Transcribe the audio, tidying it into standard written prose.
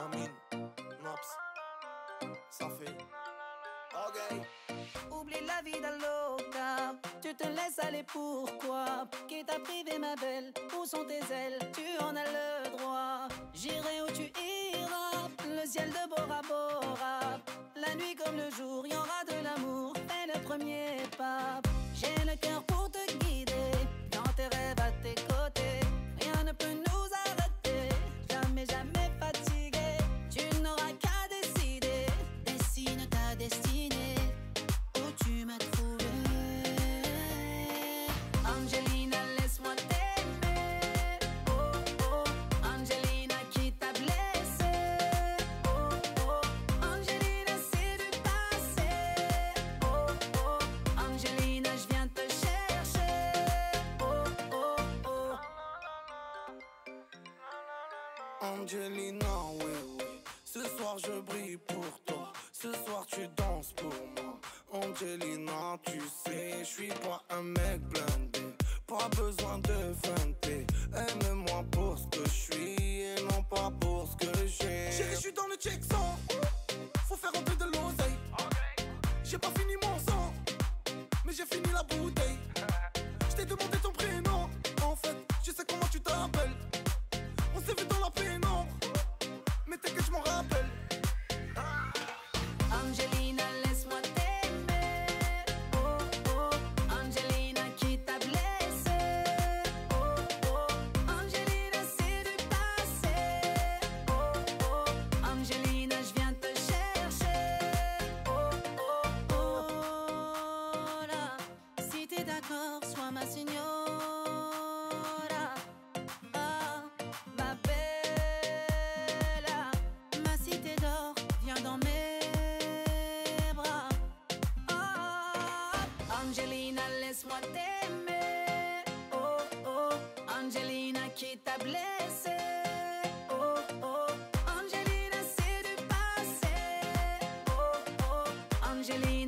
Amine, Naps, ça fait. Ok. Oublie la vie d'un loca, tu te laisses aller pourquoi? Qui t'a privé ma belle, où sont tes ailes? Tu en as le droit. J'irai où tu iras, le ciel de Bora Bora. La nuit comme le jour, y aura de l'amour, fais le premier pas. J'ai le cœur pour te guider, dans tes rêves à tes côtés. Rien ne peut nous arrêter, jamais, jamais fatigué. Tu n'auras qu'à décider, dessine ta destinée. Tu m'as trouvé, Angelina, laisse-moi t'aimer. Oh oh, Angelina, qui t'a blessé. Oh oh, Angelina, c'est du passé. Oh oh, Angelina, je viens te chercher. Oh oh oh. Angelina, oui, oui. Ce soir je brille pour toi. Ce soir tu danses pour moi. Angelina, tu sais, je suis pas un mec blindé. Pas besoin de feinter. Aime-moi pour ce que je suis et non pas pour ce que j'ai. Chérie, je suis dans le check 100. Faut faire rentrer de l'oseille. J'ai pas fini mon sang, mais j'ai fini la bouteille. Je t'ai demandé ton prénom. En fait, je sais comment tu t'appelles. On s'est vu dans la pénombre, mais t'inquiète, je m'en rappelle. Angelina, laisse-moi t'aimer. Oh oh, Angelina, qui t'a blessé. Oh oh, Angelina, c'est du passé. Oh oh, Angelina, je viens te chercher. Oh oh oh, là. Si t'es d'accord, sois ma signora. Ah, ma bella, ma cité d'or, viens dans mes bras. Ah, Angelina, laisse-moi t'aimer. Oh oh, Angelina, qui t'a blessé. Oh oh, Angelina, c'est du passé. Oh oh, Angelina.